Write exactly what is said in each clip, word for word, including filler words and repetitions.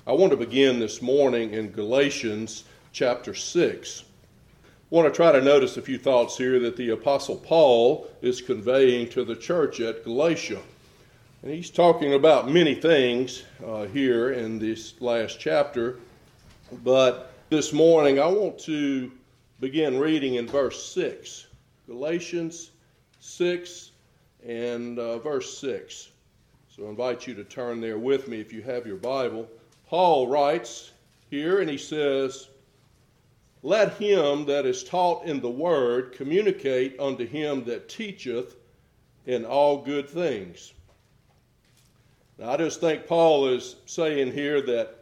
I want to begin this morning in Galatians chapter six. I want to try to notice a few thoughts here that the Apostle Paul is conveying to the church at Galatia. And he's talking about many things uh, here in this last chapter. But this morning I want to begin reading in verse six. Galatians six and uh, verse six. So I invite you to turn there with me if you have your Bible. Paul writes here, and he says, "Let him that is taught in the word communicate unto him that teacheth in all good things." Now, I just think Paul is saying here that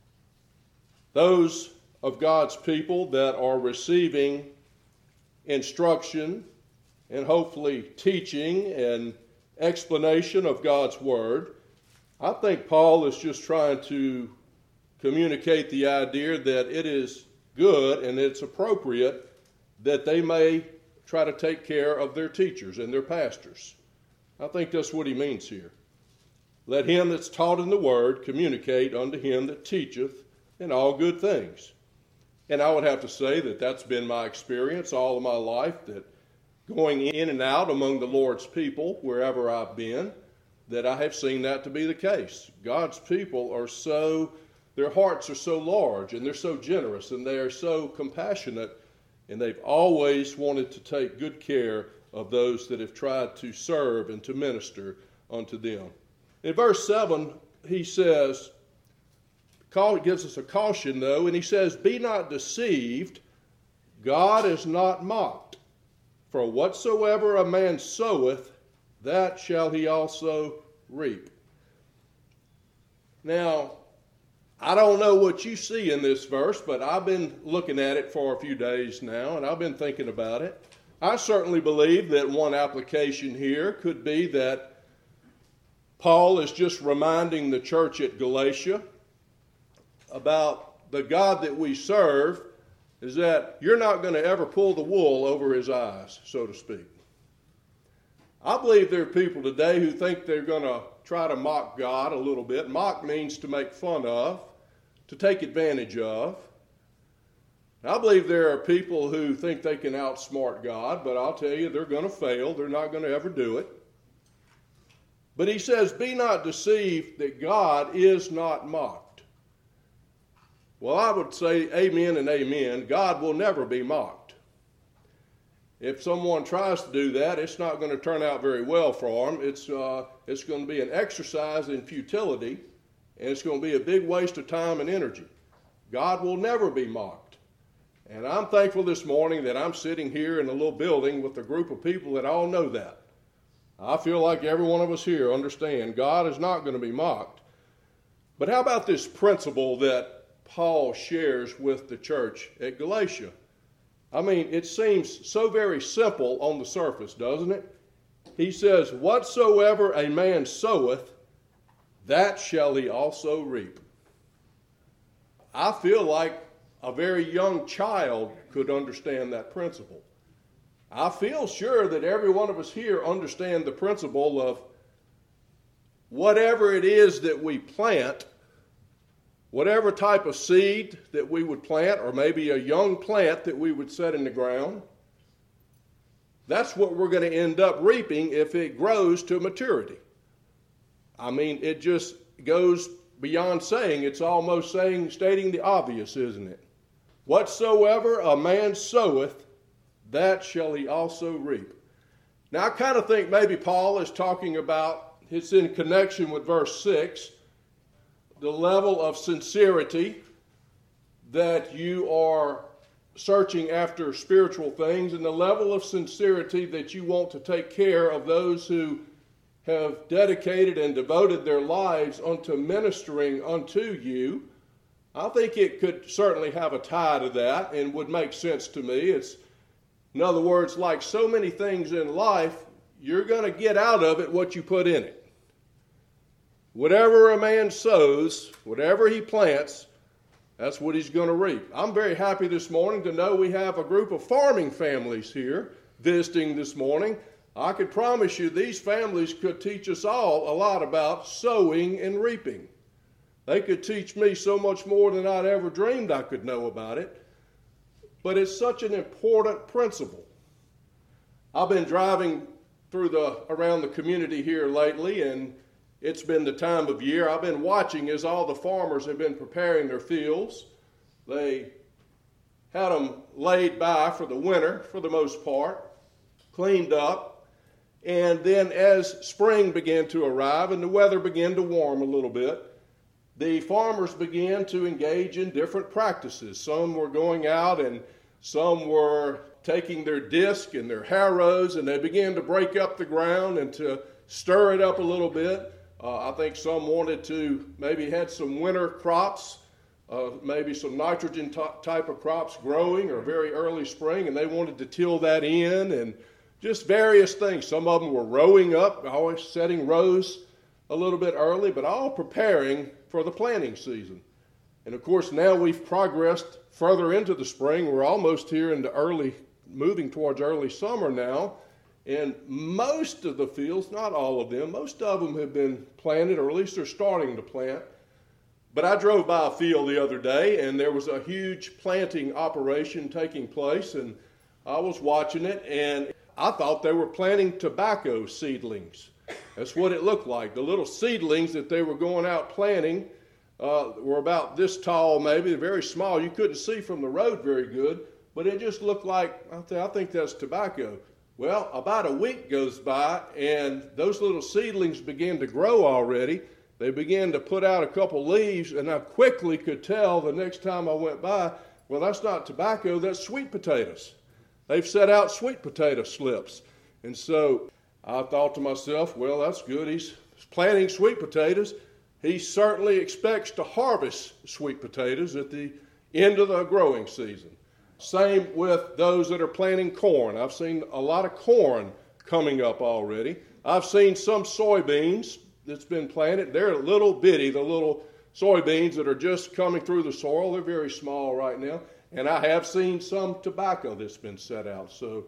those of God's people that are receiving instruction and hopefully teaching and explanation of God's word, I think Paul is just trying to communicate the idea that it is good and it's appropriate that they may try to take care of their teachers and their pastors. I think that's what he means here. Let him that's taught in the word communicate unto him that teacheth in all good things. And I would have to say that that's been my experience all of my life, that going in and out among the Lord's people, wherever I've been, that I have seen that to be the case. God's people are so, their hearts are so large, and they're so generous, and they are so compassionate, and they've always wanted to take good care of those that have tried to serve and to minister unto them. In verse seven, he says, it gives us a caution though, and he says, "Be not deceived, God is not mocked. For whatsoever a man soweth, that shall he also reap." Now, I don't know what you see in this verse, but I've been looking at it for a few days now, and I've been thinking about it. I certainly believe that one application here could be that Paul is just reminding the church at Galatia about the God that we serve, is that you're not going to ever pull the wool over his eyes, so to speak. I believe there are people today who think they're going to try to mock God a little bit. Mock means to make fun of, to take advantage of. I believe there are people who think they can outsmart God, but I'll tell you, they're going to fail. They're not going to ever do it. But he says, "Be not deceived that God is not mocked." Well, I would say amen and amen. God will never be mocked. If someone tries to do that, it's not going to turn out very well for them. It's, uh, it's going to be an exercise in futility, and it's going to be a big waste of time and energy. God will never be mocked. And I'm thankful this morning that I'm sitting here in a little building with a group of people that all know that. I feel like every one of us here understand God is not going to be mocked. But how about this principle that Paul shares with the church at Galatia? I mean, it seems so very simple on the surface, doesn't it? He says, "Whatsoever a man soweth, that shall he also reap." I feel like a very young child could understand that principle. I feel sure that every one of us here understand the principle of whatever it is that we plant, whatever type of seed that we would plant, or maybe a young plant that we would set in the ground, that's what we're going to end up reaping if it grows to maturity. I mean, it just goes beyond saying. It's almost saying, stating the obvious, isn't it? Whatsoever a man soweth, that shall he also reap. Now, I kind of think maybe Paul is talking about, it's in connection with verse six, the level of sincerity that you are searching after spiritual things, and the level of sincerity that you want to take care of those who have dedicated and devoted their lives unto ministering unto you. I think it could certainly have a tie to that and would make sense to me. It's, in other words, like so many things in life, you're going to get out of it what you put in it. Whatever a man sows, whatever he plants, that's what he's going to reap. I'm very happy this morning to know we have a group of farming families here visiting this morning. I could promise you these families could teach us all a lot about sowing and reaping. They could teach me so much more than I'd ever dreamed I could know about it. But it's such an important principle. I've been driving through the around the community here lately, and it's been the time of year. I've been watching as all the farmers have been preparing their fields. They had them laid by for the winter, for the most part, cleaned up. And then as spring began to arrive and the weather began to warm a little bit, the farmers began to engage in different practices. Some were going out and some were taking their disc and their harrows, and they began to break up the ground and to stir it up a little bit. Uh, I think some wanted to maybe had some winter crops, uh, maybe some nitrogen t- type of crops growing or very early spring, and they wanted to till that in, and just various things. Some of them were rowing up, always setting rows a little bit early, but all preparing for the planting season. And of course, now we've progressed further into the spring. We're almost here into early, moving towards early summer now. And most of the fields, not all of them, most of them have been planted, or at least they're starting to plant. But I drove by a field the other day, and there was a huge planting operation taking place, and I was watching it, and I thought they were planting tobacco seedlings. That's what it looked like. The little seedlings that they were going out planting uh, were about this tall, maybe, very small. You couldn't see from the road very good, but it just looked like, I, th- I think that's tobacco. Well, about a week goes by, and those little seedlings began to grow already. They began to put out a couple leaves, and I quickly could tell the next time I went by, well, that's not tobacco, that's sweet potatoes. They've set out sweet potato slips. And so I thought to myself, well, that's good. He's planting sweet potatoes. He certainly expects to harvest sweet potatoes at the end of the growing season. Same with those that are planting corn. I've seen a lot of corn coming up already. I've seen some soybeans that's been planted. They're little bitty, the little soybeans that are just coming through the soil. They're very small right now. And I have seen some tobacco that's been set out. So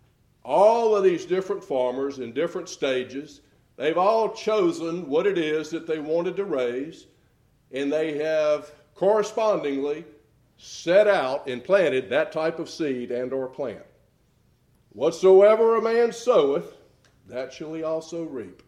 all of these different farmers in different stages, they've all chosen what it is that they wanted to raise, and they have correspondingly set out and planted that type of seed and or plant. Whatsoever a man soweth, that shall he also reap.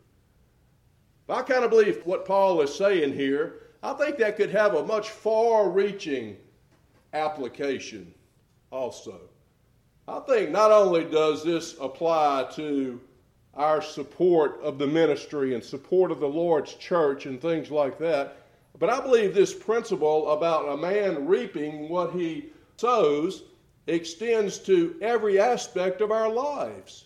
I kind of believe what Paul is saying here, I think that could have a much far-reaching application also. I think not only does this apply to our support of the ministry and support of the Lord's church and things like that, but I believe this principle about a man reaping what he sows extends to every aspect of our lives.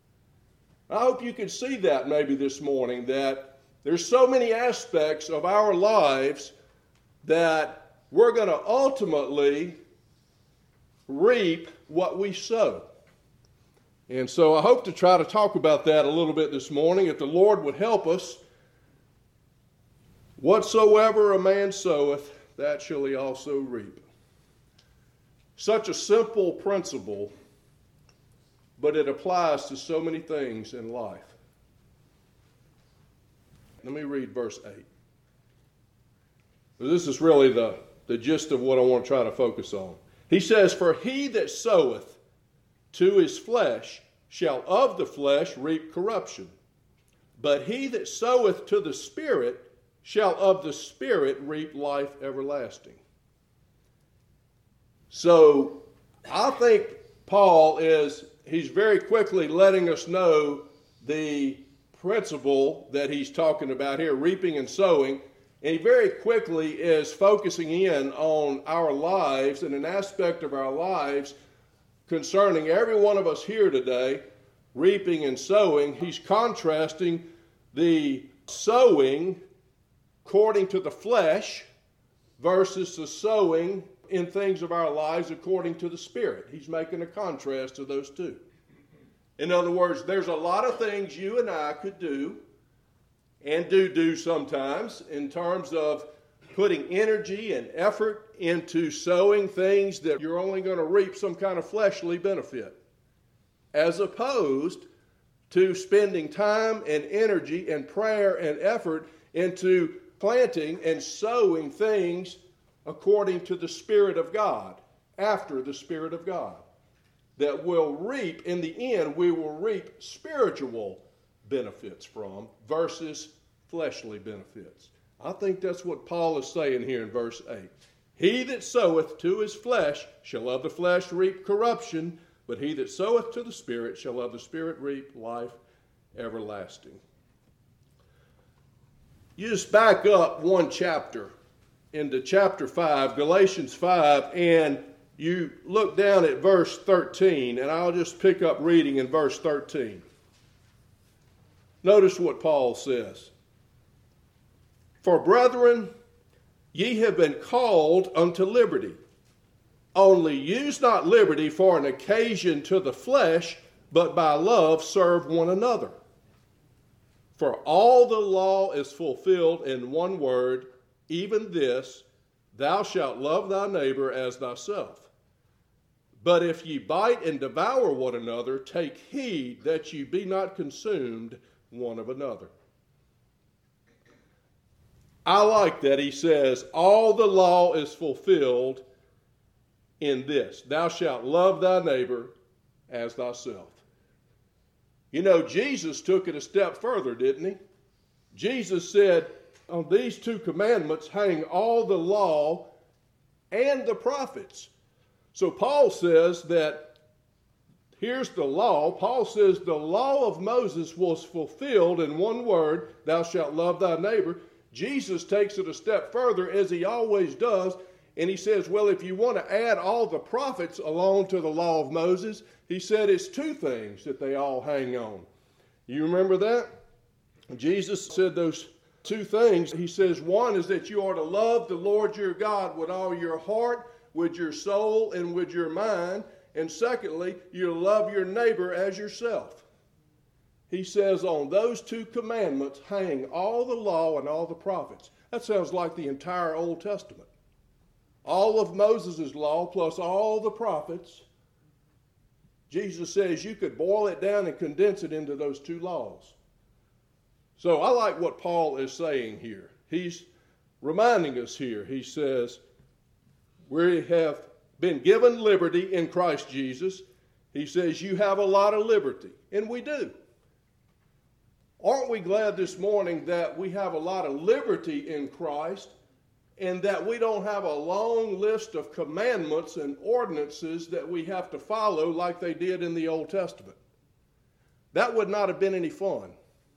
I hope you can see that maybe this morning, that there's so many aspects of our lives that we're going to ultimately reap what we sow. And so I hope to try to talk about that a little bit this morning, if the Lord would help us. Whatsoever a man soweth, that shall he also reap. Such a simple principle, but it applies to so many things in life. Let me read verse eight. This is really the, the gist of what I want to try to focus on. He says, "For he that soweth to his flesh shall of the flesh reap corruption. But he that soweth to the Spirit shall of the Spirit reap life everlasting." So I think Paul is, he's very quickly letting us know the principle that he's talking about here, reaping and sowing. And he very quickly is focusing in on our lives and an aspect of our lives concerning every one of us here today, reaping and sowing. He's contrasting the sowing according to the flesh versus the sowing in things of our lives according to the Spirit. He's making a contrast to those two. In other words, there's a lot of things you and I could do and do do sometimes in terms of putting energy and effort into sowing things that you're only going to reap some kind of fleshly benefit, as opposed to spending time and energy and prayer and effort into planting and sowing things according to the Spirit of God, after the Spirit of God, that will reap, in the end, we will reap spiritual benefits from versus fleshly benefits. I think that's what Paul is saying here in verse eight. He that soweth to his flesh shall of the flesh reap corruption, but he that soweth to the Spirit shall of the Spirit reap life everlasting. You just back up one chapter into chapter five, Galatians five, and you look down at verse thirteen, and I'll just pick up reading in verse thirteen. Notice what Paul says. For brethren, ye have been called unto liberty. Only use not liberty for an occasion to the flesh, but by love serve one another. For all the law is fulfilled in one word, even this, thou shalt love thy neighbor as thyself. But if ye bite and devour one another, take heed that ye be not consumed one of another. I like that he says, all the law is fulfilled in this. Thou shalt love thy neighbor as thyself. You know, Jesus took it a step further, didn't he? Jesus said, on these two commandments hang all the law and the prophets. So Paul says that here's the law. Paul says the law of Moses was fulfilled in one word, thou shalt love thy neighbor. Jesus takes it a step further, as he always does, and he says, well, if you want to add all the prophets along to the law of Moses, he said it's two things that they all hang on. You remember that? Jesus said those two things. He says one is that you are to love the Lord your God with all your heart, with your soul, and with your mind. And secondly, you love your neighbor as yourself. He says on those two commandments hang all the law and all the prophets. That sounds like the entire Old Testament. All of Moses' law plus all the prophets. Jesus says you could boil it down and condense it into those two laws. So I like what Paul is saying here. He's reminding us here. He says we have been given liberty in Christ Jesus. He says you have a lot of liberty, and we do. Aren't we glad this morning that we have a lot of liberty in Christ and that we don't have a long list of commandments and ordinances that we have to follow like they did in the Old Testament? That would not have been any fun.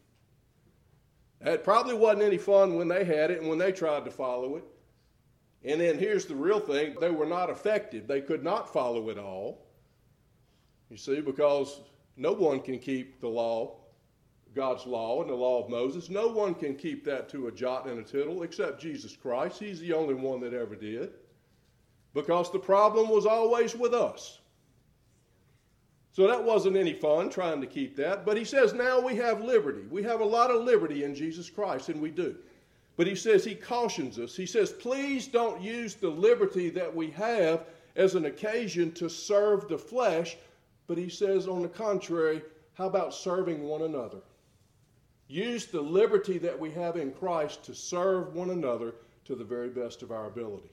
It probably wasn't any fun when they had it and when they tried to follow it. And then here's the real thing. They were not effective. They could not follow it all. You see, because no one can keep the law, God's law and the law of Moses. No one can keep that to a jot and a tittle except Jesus Christ. He's the only one that ever did. Because the problem was always with us. So that wasn't any fun trying to keep that. But he says now we have liberty. We have a lot of liberty in Jesus Christ, and we do. But he says, he cautions us. He says, please don't use the liberty that we have as an occasion to serve the flesh. But he says, on the contrary, how about serving one another? Use the liberty that we have in Christ to serve one another to the very best of our ability.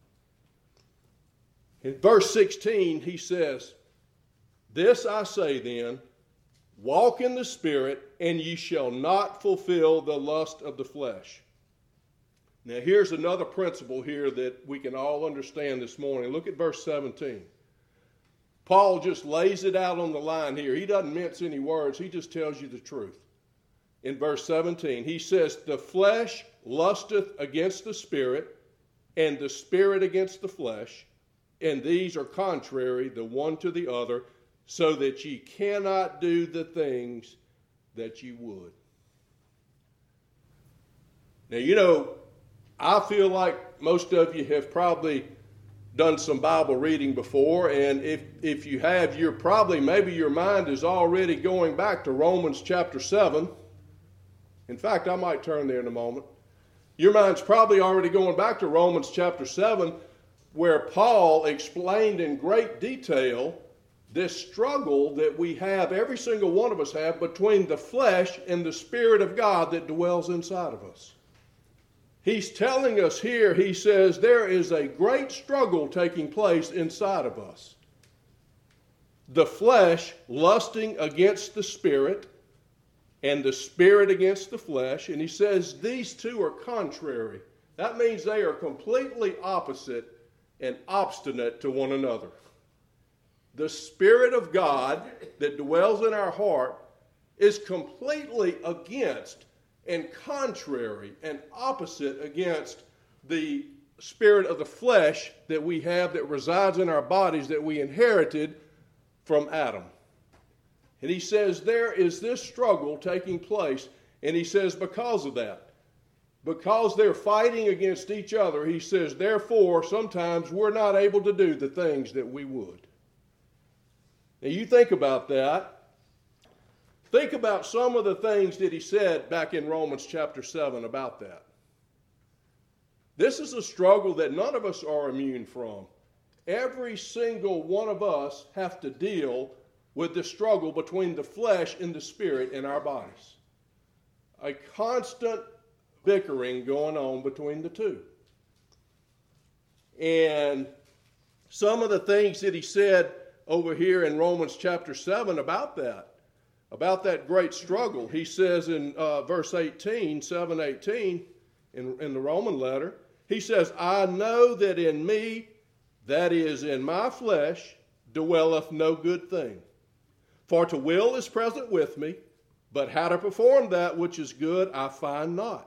In verse sixteen, he says, this I say then, walk in the Spirit, and ye shall not fulfill the lust of the flesh. Now here's another principle here that we can all understand this morning. Look at verse seventeen. Paul just lays it out on the line here. He doesn't mince any words. He just tells you the truth. In verse seventeen, he says, the flesh lusteth against the Spirit, and the Spirit against the flesh, and these are contrary the one to the other, so that ye cannot do the things that ye would. Now, you know, I feel like most of you have probably done some Bible reading before, and if, if you have, you're probably, maybe your mind is already going back to Romans chapter seven. In fact, I might turn there in a moment. Your mind's probably already going back to Romans chapter seven, where Paul explained in great detail this struggle that we have, every single one of us have, between the flesh and the Spirit of God that dwells inside of us. He's telling us here, he says, there is a great struggle taking place inside of us. The flesh lusting against the spirit, and the spirit against the flesh. And he says these two are contrary. That means they are completely opposite and obstinate to one another. The Spirit of God that dwells in our heart is completely against and contrary and opposite against the spirit of the flesh that we have that resides in our bodies that we inherited from Adam. And he says there is this struggle taking place, and he says because of that, because they're fighting against each other, he says, therefore, sometimes we're not able to do the things that we would. Now you think about that. Think about some of the things that he said back in Romans chapter seven about that. This is a struggle that none of us are immune from. Every single one of us have to deal with the struggle between the flesh and the spirit in our bodies. A constant bickering going on between the two. And some of the things that he said over here in Romans chapter seven about that, about that great struggle, he says in uh, verse eighteen, seven eighteen, in, in the Roman letter, he says, I know that in me, that is in my flesh, dwelleth no good thing. For to will is present with me, but how to perform that which is good I find not.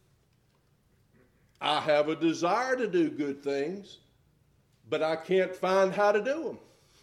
I have a desire to do good things, but I can't find how to do them.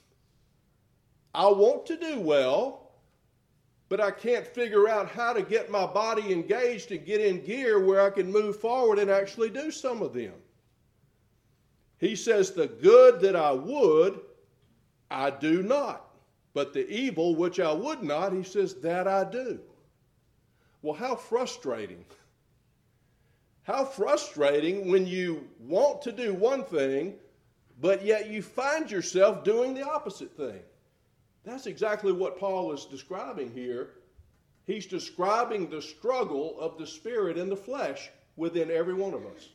I want to do well, but I can't figure out how to get my body engaged and get in gear where I can move forward and actually do some of them. He says, the good that I would, I do not. But the evil which I would not, he says, that I do. Well, how frustrating. How frustrating when you want to do one thing, but yet you find yourself doing the opposite thing. That's exactly what Paul is describing here. He's describing the struggle of the spirit and the flesh within every one of us.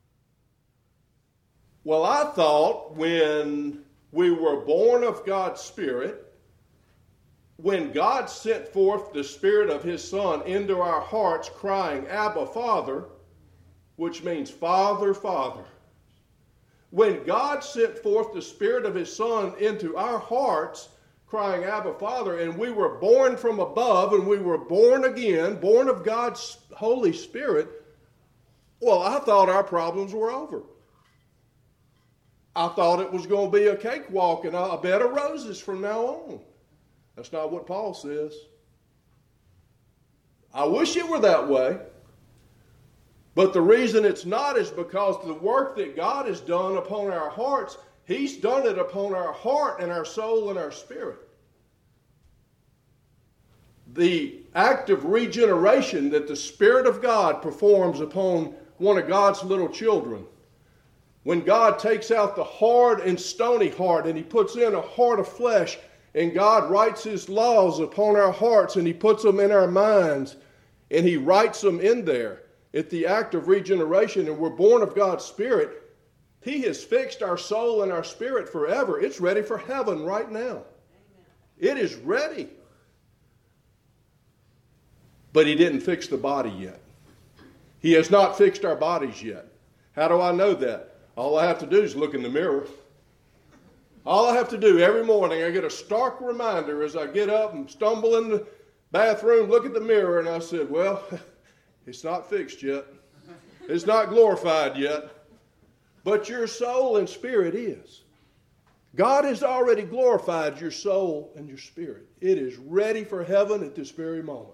Well, I thought when we were born of God's Spirit, when God sent forth the Spirit of His Son into our hearts crying, Abba, Father, which means Father, Father. When God sent forth the Spirit of His Son into our hearts crying, Abba, Father, and we were born from above and we were born again, born of God's Holy Spirit, well, I thought our problems were over. I thought it was going to be a cakewalk and a bed of roses from now on. That's not what Paul says. I wish it were that way. But the reason it's not is because the work that God has done upon our hearts, He's done it upon our heart and our soul and our spirit. The act of regeneration that the Spirit of God performs upon one of God's little children, when God takes out the hard and stony heart and He puts in a heart of flesh, and God writes His laws upon our hearts and He puts them in our minds and He writes them in there at the act of regeneration, and we're born of God's Spirit, He has fixed our soul and our spirit forever. It's ready for heaven right now. Amen. It is ready. But He didn't fix the body yet. He has not fixed our bodies yet. How do I know that? All I have to do is look in the mirror. All I have to do every morning, I get a stark reminder as I get up and stumble in the bathroom, look at the mirror, and I said, well, it's not fixed yet. It's not glorified yet. But your soul and spirit is. God has already glorified your soul and your spirit. It is ready for heaven at this very moment.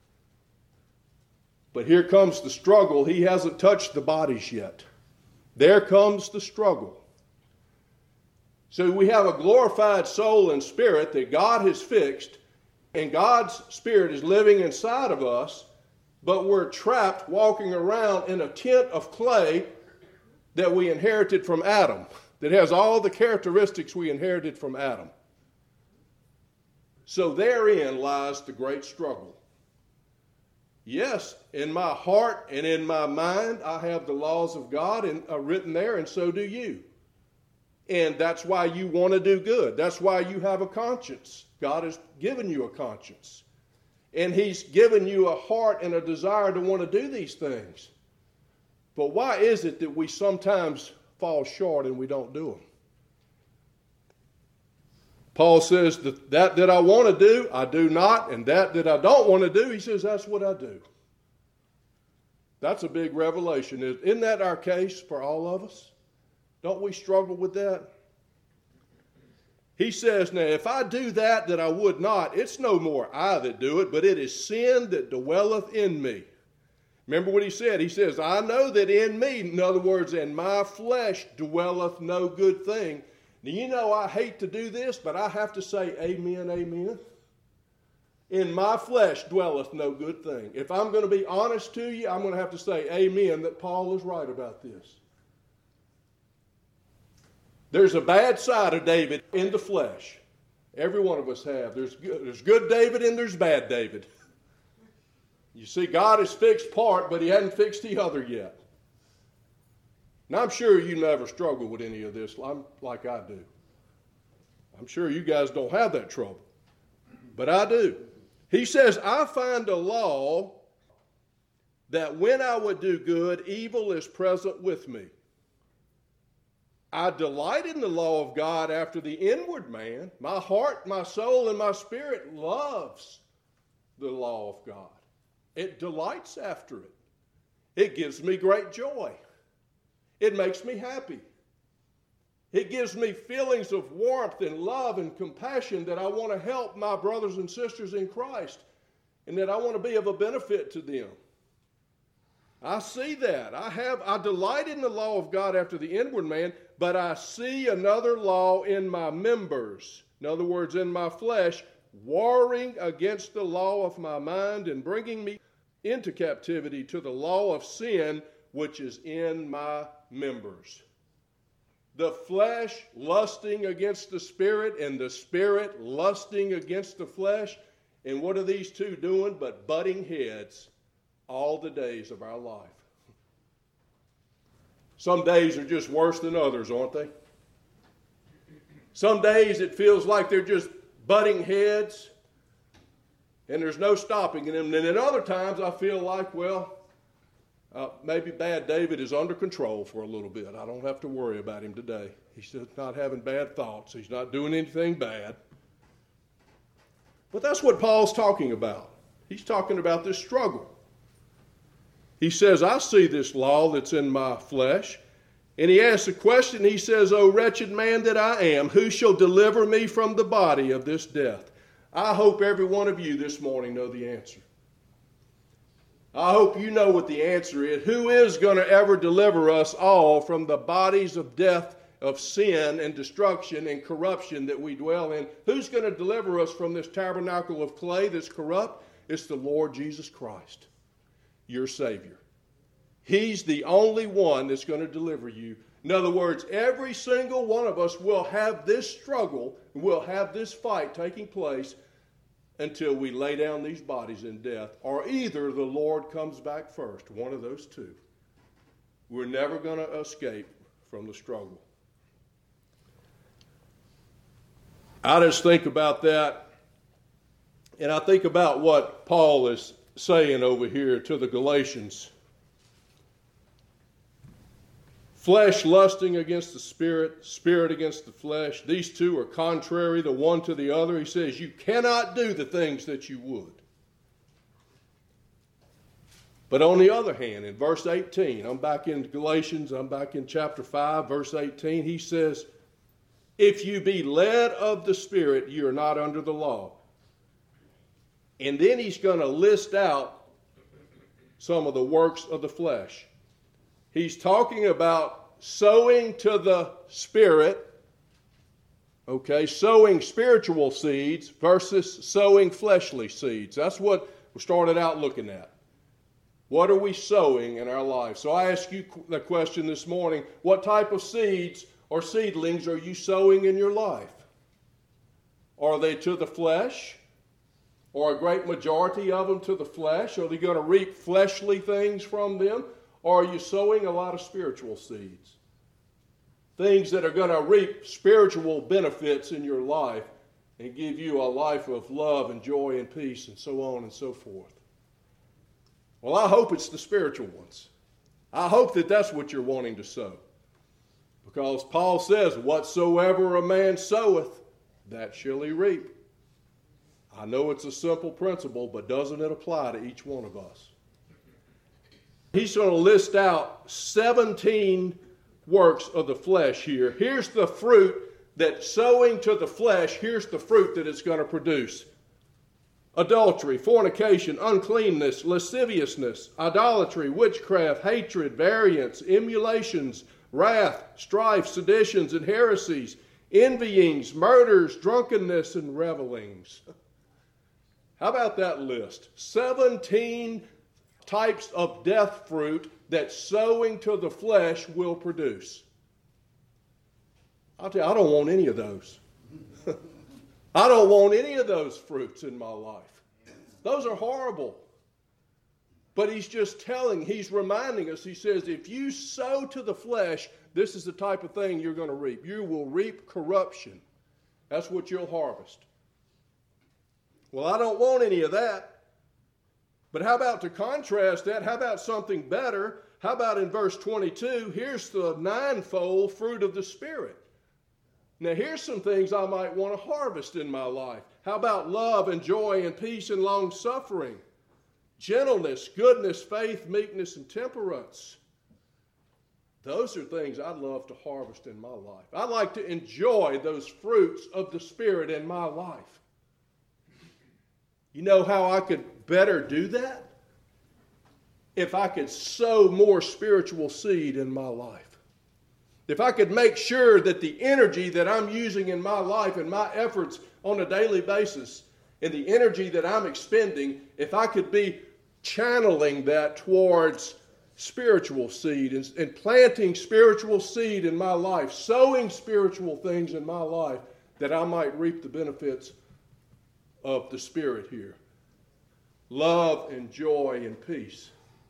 But here comes the struggle. He hasn't touched the bodies yet. There comes the struggle. So we have a glorified soul and spirit that God has fixed, and God's Spirit is living inside of us, but we're trapped walking around in a tent of clay that we inherited from Adam, that has all the characteristics we inherited from Adam. So therein lies the great struggle. Yes, in my heart and in my mind, I have the laws of God and, uh, written there, and so do you. And that's why you want to do good. That's why you have a conscience. God has given you a conscience. And He's given you a heart and a desire to want to do these things. But why is it that we sometimes fall short and we don't do them? Paul says that that that I want to do, I do not, and that that I don't want to do, he says that's what I do. That's a big revelation. Isn't that our case for all of us? Don't we struggle with that? He says, now, if I do that that I would not, it's no more I that do it, but it is sin that dwelleth in me. Remember what he said? He says, I know that in me, in other words, in my flesh dwelleth no good thing. Now, you know I hate to do this, but I have to say amen, amen. In my flesh dwelleth no good thing. If I'm going to be honest to you, I'm going to have to say amen that Paul is right about this. There's a bad side of David in the flesh. Every one of us have. There's good, there's good David and there's bad David. You see, God has fixed part, but He hadn't fixed the other yet. Now, I'm sure you never struggle with any of this like I do. I'm sure you guys don't have that trouble, but I do. He says, I find a law that when I would do good, evil is present with me. I delight in the law of God after the inward man. My heart, my soul, and my spirit loves the law of God. It delights after it. It gives me great joy. It makes me happy. It gives me feelings of warmth and love and compassion that I want to help my brothers and sisters in Christ and that I want to be of a benefit to them. I see that. I have, I delight in the law of God after the inward man, but I see another law in my members. In other words, in my flesh, warring against the law of my mind and bringing me into captivity to the law of sin, which is in my members. The flesh lusting against the spirit and the spirit lusting against the flesh. And what are these two doing but butting heads all the days of our life? Some days are just worse than others, aren't they? Some days it feels like they're just butting heads and there's no stopping them. And then other times I feel like, well, uh, maybe bad David is under control for a little bit. I don't have to worry about him today. He's just not having bad thoughts. He's not doing anything bad. But that's what Paul's talking about. He's talking about this struggle. He says, I see this law that's in my flesh. And he asks a question. He says, O wretched man that I am, who shall deliver me from the body of this death? I hope every one of you this morning know the answer. I hope you know what the answer is. Who is going to ever deliver us all from the bodies of death, of sin and destruction and corruption that we dwell in? Who's going to deliver us from this tabernacle of clay that's corrupt? It's the Lord Jesus Christ, your Savior. He's the only one that's going to deliver you. In other words, every single one of us will have this struggle, will have this fight taking place until we lay down these bodies in death, or either the Lord comes back first, one of those two. We're never going to escape from the struggle. I just think about that, and I think about what Paul is saying over here to the Galatians. Flesh lusting against the spirit, spirit against the flesh. These two are contrary the one to the other. He says you cannot do the things that you would. But on the other hand, in verse eighteen, I'm back in Galatians, I'm back in chapter five, verse eighteen, he says, if you be led of the Spirit, you are not under the law. And then he's going to list out some of the works of the flesh. He's talking about sowing to the Spirit, okay, sowing spiritual seeds versus sowing fleshly seeds. That's what we started out looking at. What are we sowing in our life? So I ask you the question this morning, what type of seeds or seedlings are you sowing in your life? Are they to the flesh? or a great majority of them to the flesh? Are they going to reap fleshly things from them? Or are you sowing a lot of spiritual seeds? Things that are going to reap spiritual benefits in your life and give you a life of love and joy and peace and so on and so forth. Well, I hope it's the spiritual ones. I hope that that's what you're wanting to sow. Because Paul says, whatsoever a man soweth, that shall he reap. I know it's a simple principle, but doesn't it apply to each one of us? He's going to list out seventeen works of the flesh here. Here's the fruit that sowing to the flesh, here's the fruit that it's going to produce. Adultery, fornication, uncleanness, lasciviousness, idolatry, witchcraft, hatred, variance, emulations, wrath, strife, seditions, and heresies, envyings, murders, drunkenness, and revelings. How about that list? seventeen types of death fruit that sowing to the flesh will produce. I'll tell you, I don't want any of those. I don't want any of those fruits in my life. Those are horrible. But he's just telling, he's reminding us, he says, if you sow to the flesh, this is the type of thing you're going to reap. You will reap corruption. That's what you'll harvest. Well, I don't want any of that. But how about to contrast that? How about something better? How about in verse twenty-two, here's the ninefold fruit of the Spirit. Now, here's some things I might want to harvest in my life. How about love and joy and peace and long-suffering? Gentleness, goodness, faith, meekness, and temperance. Those are things I'd love to harvest in my life. I'd like to enjoy those fruits of the Spirit in my life. You know how I could better do that? If I could sow more spiritual seed in my life. If I could make sure that the energy that I'm using in my life and my efforts on a daily basis and the energy that I'm expending, if I could be channeling that towards spiritual seed and, and planting spiritual seed in my life, sowing spiritual things in my life, that I might reap the benefits of the Spirit here. Love and joy and peace.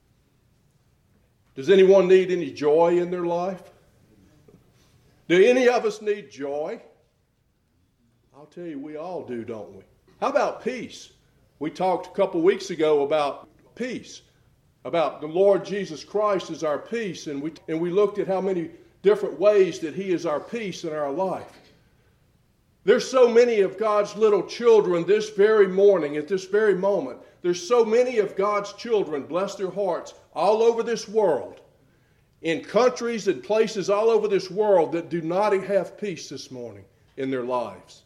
Does anyone need any joy in their life? Do any of us need joy? I'll tell you, we all do, don't we? How about peace? We talked a couple weeks ago about peace, about the Lord Jesus Christ as our peace, and we, and we looked at how many different ways that He is our peace in our life. There's so many of God's little children this very morning, at this very moment. There's so many of God's children, bless their hearts, all over this world, in countries and places all over this world that do not have peace this morning in their lives.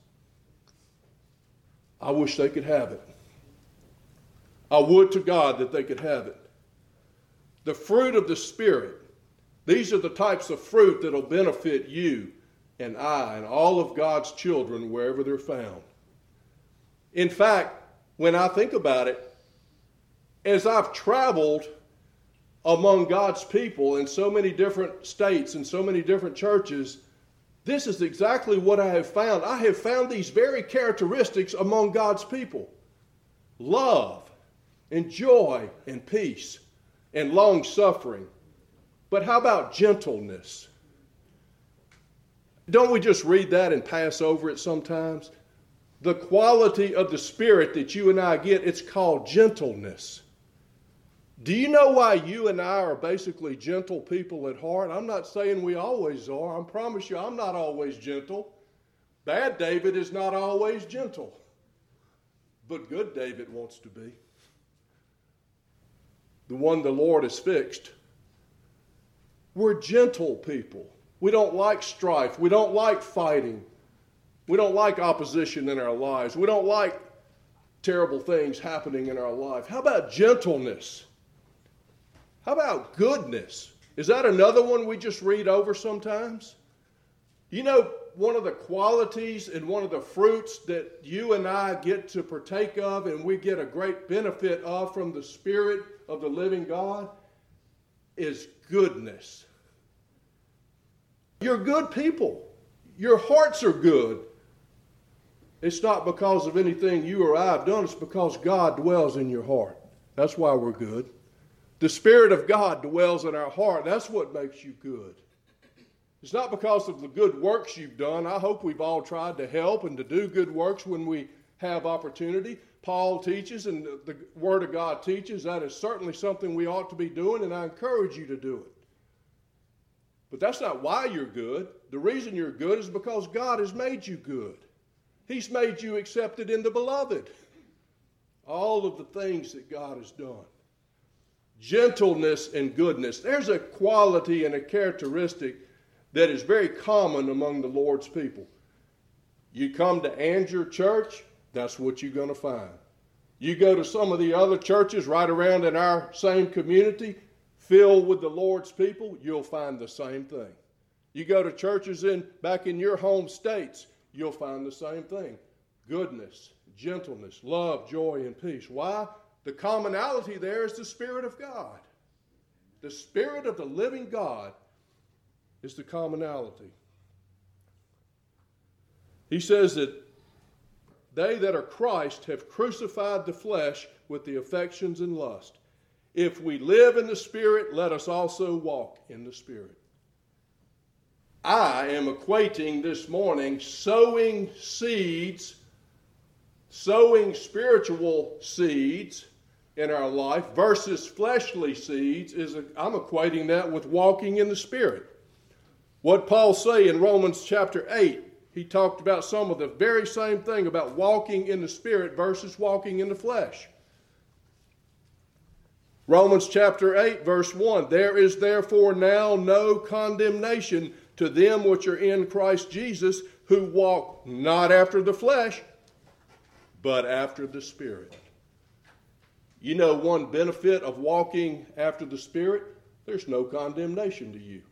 I wish they could have it. I would to God that they could have it. The fruit of the Spirit, these are the types of fruit that will benefit you and I and all of God's children wherever they're found. In fact, when I think about it, as I've traveled among God's people in so many different states and so many different churches, this is exactly what I have found. I have found these very characteristics among God's people. Love and joy and peace and long-suffering. But how about gentleness? Don't we just read that and pass over it sometimes? The quality of the Spirit that you and I get, it's called gentleness. Do you know why you and I are basically gentle people at heart? I'm not saying we always are. I promise you I'm not always gentle. Bad David is not always gentle. But good David wants to be. The one the Lord has fixed. We're gentle people. We don't like strife. We don't like fighting. We don't like opposition in our lives. We don't like terrible things happening in our life. How about gentleness? How about goodness? Is that another one we just read over sometimes? You know, one of the qualities and one of the fruits that you and I get to partake of and we get a great benefit of from the Spirit of the living God is goodness. You're good people. Your hearts are good. It's not because of anything you or I have done. It's because God dwells in your heart. That's why we're good. The Spirit of God dwells in our heart. That's what makes you good. It's not because of the good works you've done. I hope we've all tried to help and to do good works when we have opportunity. Paul teaches and the Word of God teaches that is certainly something we ought to be doing, and I encourage you to do it. But that's not why you're good. The reason you're good is because God has made you good. He's made you accepted in the beloved. All of the things that God has done. Gentleness and goodness. There's a quality and a characteristic that is very common among the Lord's people. You come to Angier Church, that's what you're going to find. You go to some of the other churches right around in our same community, filled with the Lord's people, you'll find the same thing. You go to churches in back in your home states, you'll find the same thing. Goodness, gentleness, love, joy, and peace. Why? The commonality there is the Spirit of God. The Spirit of the living God is the commonality. He says that they that are Christ have crucified the flesh with the affections and lust. If we live in the Spirit, let us also walk in the Spirit. I am equating this morning sowing seeds, sowing spiritual seeds in our life versus fleshly seeds. Is a, I'm equating that with walking in the Spirit. What Paul say in Romans chapter eight, he talked about some of the very same thing about walking in the Spirit versus walking in the flesh. Romans chapter eight, verse one, there is therefore now no condemnation to them which are in Christ Jesus, who walk not after the flesh, but after the Spirit. You know one benefit of walking after the Spirit? There's no condemnation to you.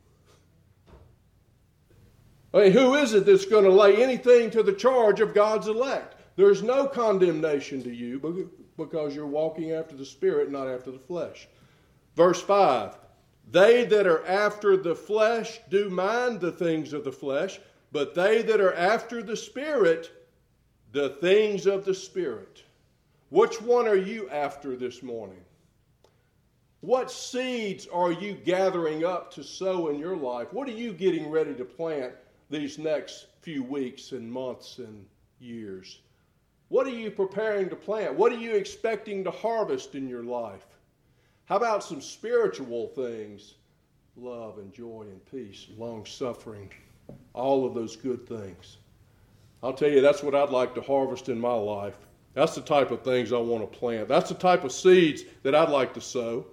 I mean, who is it that's going to lay anything to the charge of God's elect? There's no condemnation to you because you're walking after the Spirit, not after the flesh. Verse five, they that are after the flesh do mind the things of the flesh, but they that are after the Spirit, the things of the Spirit. Which one are you after this morning? What seeds are you gathering up to sow in your life? What are you getting ready to plant these next few weeks and months and years? What are you preparing to plant? What are you expecting to harvest in your life? How about some spiritual things? Love and joy and peace, long-suffering, all of those good things. I'll tell you, that's what I'd like to harvest in my life. That's the type of things I want to plant. That's the type of seeds that I'd like to sow.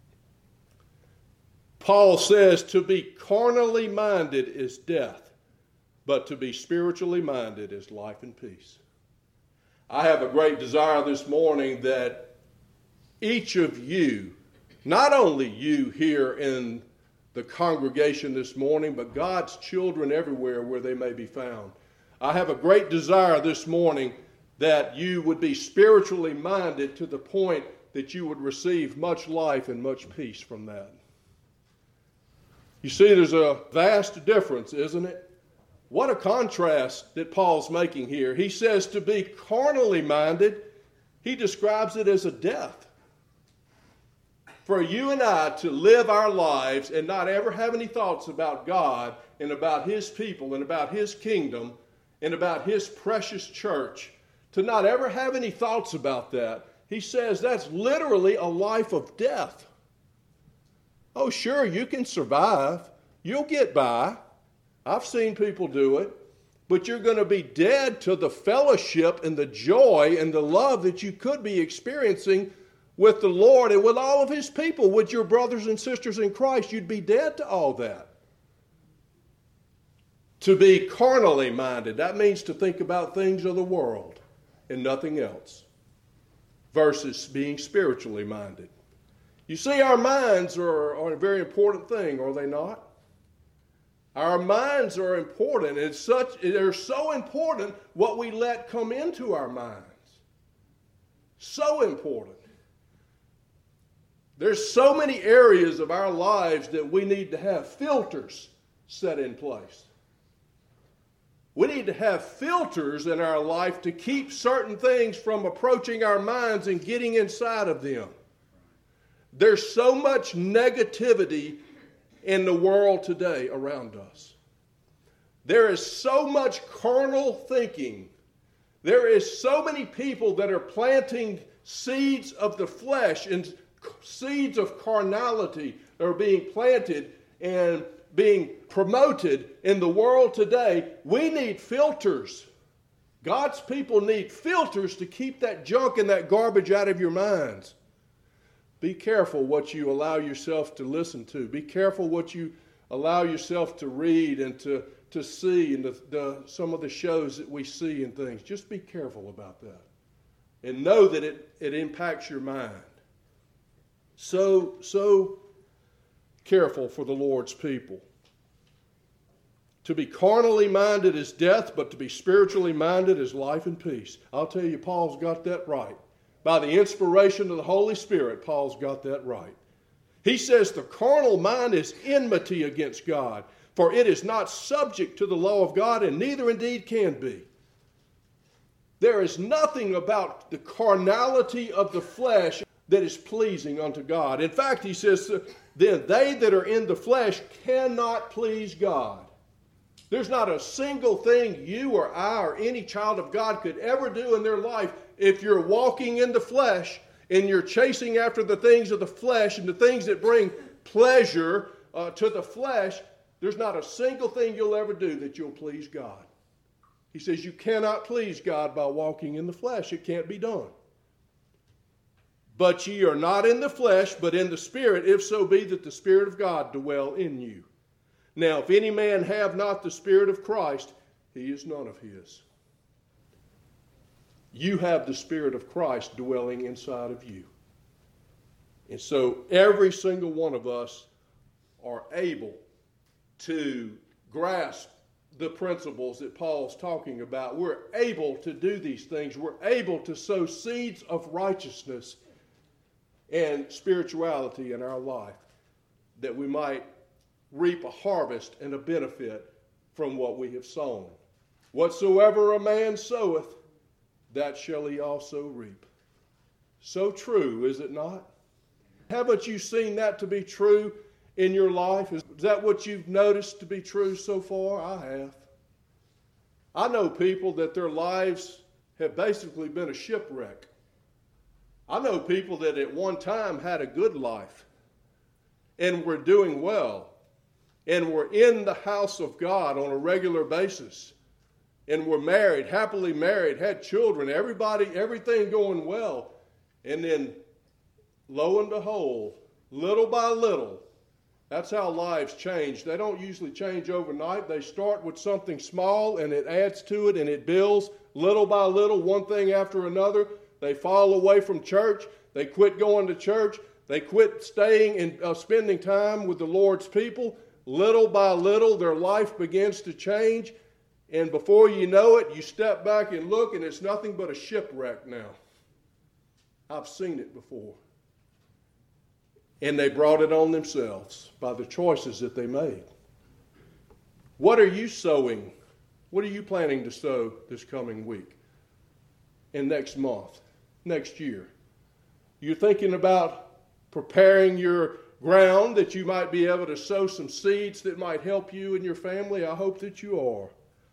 Paul says to be carnally minded is death, but to be spiritually minded is life and peace. I have a great desire this morning that each of you, not only you here in the congregation this morning, but God's children everywhere where they may be found. I have a great desire this morning that you would be spiritually minded to the point that you would receive much life and much peace from that. You see, there's a vast difference, isn't it? What a contrast that Paul's making here. He says to be carnally minded, he describes it as a death. For you and I to live our lives and not ever have any thoughts about God and about His people and about His kingdom and about His precious church, to not ever have any thoughts about that, he says that's literally a life of death. Oh, sure, you can survive. You'll get by. I've seen people do it. But you're going to be dead to the fellowship and the joy and the love that you could be experiencing with the Lord and with all of His people, with your brothers and sisters in Christ. You'd be dead to all that. To be carnally minded, that means to think about things of the world and nothing else, versus being spiritually minded. You see, our minds are, are a very important thing, are they not? Our minds are important. It's such, they're so important what we let come into our minds. So important. There's so many areas of our lives that we need to have filters set in place. We need to have filters in our life to keep certain things from approaching our minds and getting inside of them. There's so much negativity in the world today around us. There is so much carnal thinking. There is so many people that are planting seeds of the flesh and seeds of carnality that are being planted and being promoted in the world today. We need filters. God's people need filters to keep that junk and that garbage out of your minds. Be careful what you allow yourself to listen to. Be careful what you allow yourself to read and to, to see and the, the, some of the shows that we see and things. Just be careful about that. And know that it, it impacts your mind. So, so careful for the Lord's people. To be carnally minded is death, but to be spiritually minded is life and peace. I'll tell you, Paul's got that right. By the inspiration of the Holy Spirit, Paul's got that right. He says the carnal mind is enmity against God, for it is not subject to the law of God, and neither indeed can be. There is nothing about the carnality of the flesh that is pleasing unto God. In fact, he says, then they that are in the flesh cannot please God. There's not a single thing you or I or any child of God could ever do in their life if you're walking in the flesh and you're chasing after the things of the flesh and the things that bring pleasure uh, to the flesh. There's not a single thing you'll ever do that you'll please God. He says you cannot please God by walking in the flesh. It can't be done. But ye are not in the flesh, but in the Spirit, if so be that the Spirit of God dwell in you. Now, if any man have not the Spirit of Christ, he is none of his. You have the Spirit of Christ dwelling inside of you. And so every single one of us are able to grasp the principles that Paul's talking about. We're able to do these things. We're able to sow seeds of righteousness and spirituality in our life, that we might reap a harvest and a benefit from what we have sown. Whatsoever a man soweth, that shall he also reap. So true, is it not? Haven't you seen that to be true in your life? Is that what you've noticed to be true so far? I have. I know people that their lives have basically been a shipwreck. I know people that at one time had a good life and were doing well and were in the house of God on a regular basis and were married, happily married, had children, everybody, everything going well. And then, lo and behold, little by little, that's how lives change. They don't usually change overnight. They start with something small and it adds to it and it builds little by little, one thing after another. They fall away from church. They quit going to church. They quit staying and uh, spending time with the Lord's people. Little by little, their life begins to change. And before you know it, you step back and look, and it's nothing but a shipwreck now. I've seen it before. And they brought it on themselves by the choices that they made. What are you sowing? What are you planning to sow this coming week and next month, next year? You're thinking about preparing your ground that you might be able to sow some seeds that might help you and your family? I hope that you are.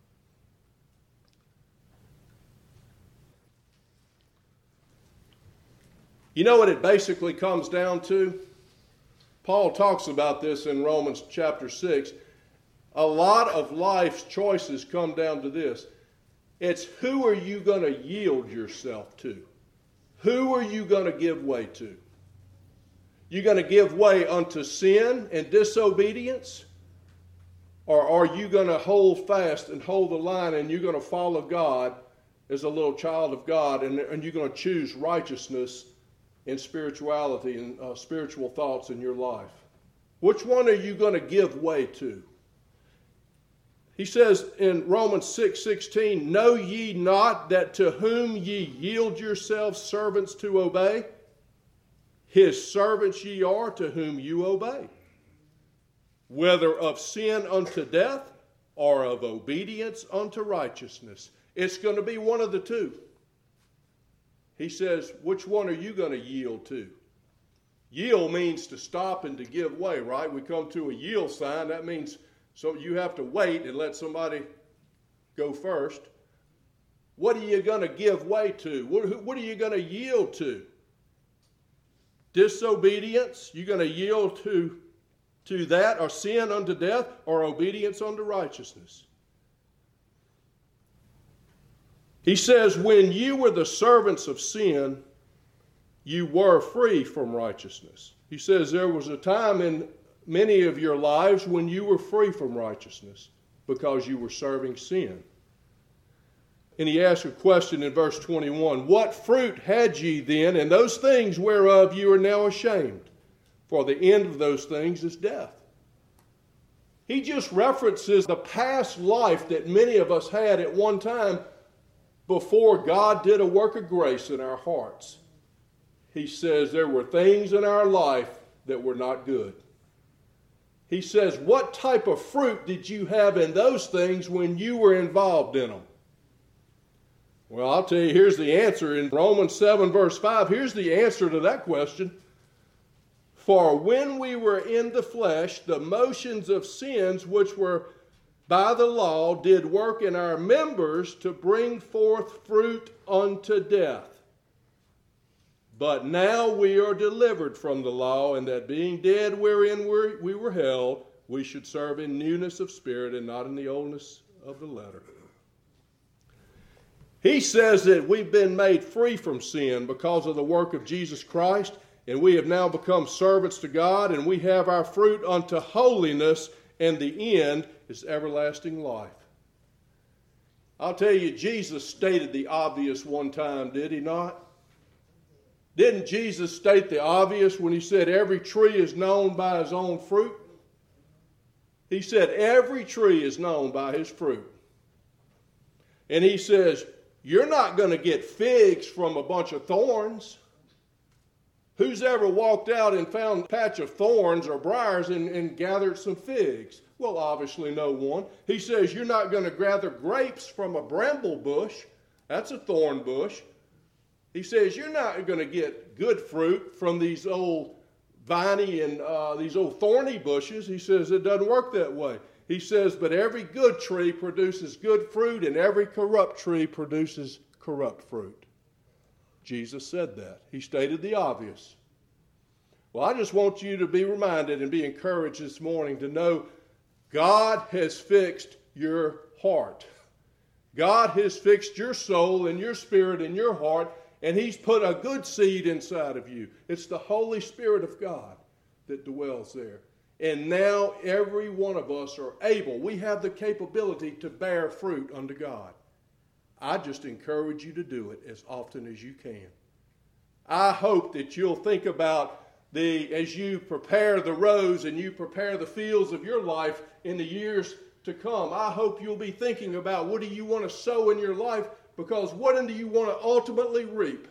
You know what it basically comes down to? Paul talks about this in Romans chapter six. A lot of life's choices come down to this. It's who are you going to yield yourself to? Who are you going to give way to? You going to give way unto sin and disobedience? Or are you going to hold fast and hold the line and you're going to follow God as a little child of God and, and you're going to choose righteousness and spirituality and uh, spiritual thoughts in your life? Which one are you going to give way to? He says in Romans six sixteen, know ye not that to whom ye yield yourselves servants to obey, his servants ye are to whom you obey, whether of sin unto death or of obedience unto righteousness. It's going to be one of the two. He says, which one are you going to yield to? Yield means to stop and to give way, right? We come to a yield sign. That means so you have to wait and let somebody go first. What are you going to give way to? What, what are you going to yield to? Disobedience, you're going to yield to, to that, or sin unto death, or obedience unto righteousness. He says, when you were the servants of sin, you were free from righteousness. He says there was a time in many of your lives when you were free from righteousness because you were serving sin. And he asks a question in verse twenty-one, what fruit had ye then in those things whereof you are now ashamed? For the end of those things is death. He just references the past life that many of us had at one time before God did a work of grace in our hearts. He says there were things in our life that were not good. He says, what type of fruit did you have in those things when you were involved in them? Well, I'll tell you, here's the answer. In Romans seven, verse five, here's the answer to that question. For when we were in the flesh, the motions of sins which were by the law did work in our members to bring forth fruit unto death. But now we are delivered from the law, and that being dead wherein we were held, we should serve in newness of spirit and not in the oldness of the letter. He says that we've been made free from sin because of the work of Jesus Christ, and we have now become servants to God, and we have our fruit unto holiness, and the end is everlasting life. I'll tell you, Jesus stated the obvious one time, did he not? Didn't Jesus state the obvious when he said every tree is known by his own fruit? He said every tree is known by his fruit. And he says, you're not going to get figs from a bunch of thorns. Who's ever walked out and found a patch of thorns or briars and, and gathered some figs? Well, obviously no one. He says you're not going to gather grapes from a bramble bush. That's a thorn bush. He says you're not going to get good fruit from these old viney and uh, these old thorny bushes. He says it doesn't work that way. He says, but every good tree produces good fruit, and every corrupt tree produces corrupt fruit. Jesus said that. He stated the obvious. Well, I just want you to be reminded and be encouraged this morning to know God has fixed your heart. God has fixed your soul and your spirit and your heart, and he's put a good seed inside of you. It's the Holy Spirit of God that dwells there. And now every one of us are able, we have the capability to bear fruit unto God. I just encourage you to do it as often as you can. I hope that you'll think about the, as you prepare the rows and you prepare the fields of your life in the years to come, I hope you'll be thinking about what do you want to sow in your life, because what do you want to ultimately reap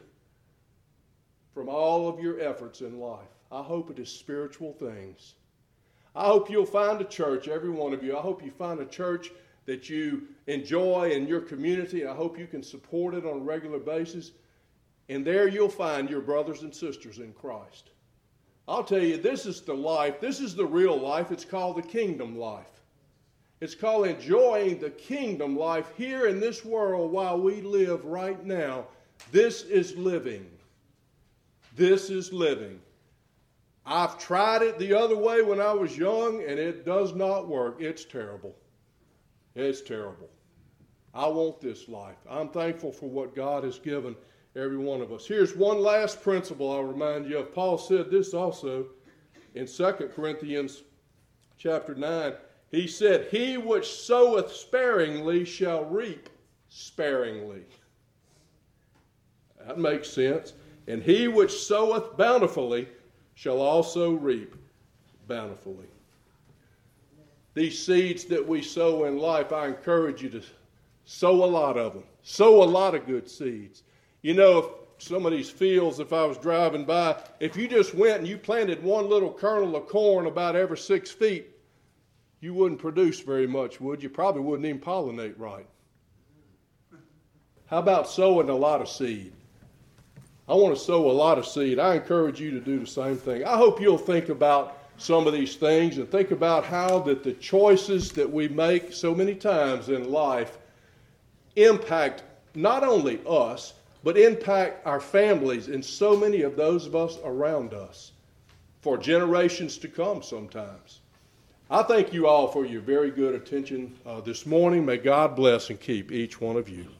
from all of your efforts in life? I hope it is spiritual things. I hope you'll find a church, every one of you. I hope you find a church that you enjoy in your community. I hope you can support it on a regular basis. And there you'll find your brothers and sisters in Christ. I'll tell you, this is the life. This is the real life. It's called the kingdom life. It's called enjoying the kingdom life here in this world while we live right now. This is living. This is living. I've tried it the other way when I was young, and it does not work. It's terrible. It's terrible. I want this life. I'm thankful for what God has given every one of us. Here's one last principle I'll remind you of. Paul said this also in Second Corinthians chapter nine. He said, he which soweth sparingly shall reap sparingly. That makes sense. And he which soweth bountifully shall also reap bountifully. These seeds that we sow in life, I encourage you to sow a lot of them. Sow a lot of good seeds. You know, if some of these fields, if I was driving by, if you just went and you planted one little kernel of corn about every six feet, you wouldn't produce very much, would you? Probably wouldn't even pollinate right. How about sowing a lot of seed? I want to sow a lot of seed. I encourage you to do the same thing. I hope you'll think about some of these things and think about how that the choices that we make so many times in life impact not only us, but impact our families and so many of those of us around us for generations to come sometimes. I thank you all for your very good attention uh, this morning. May God bless and keep each one of you.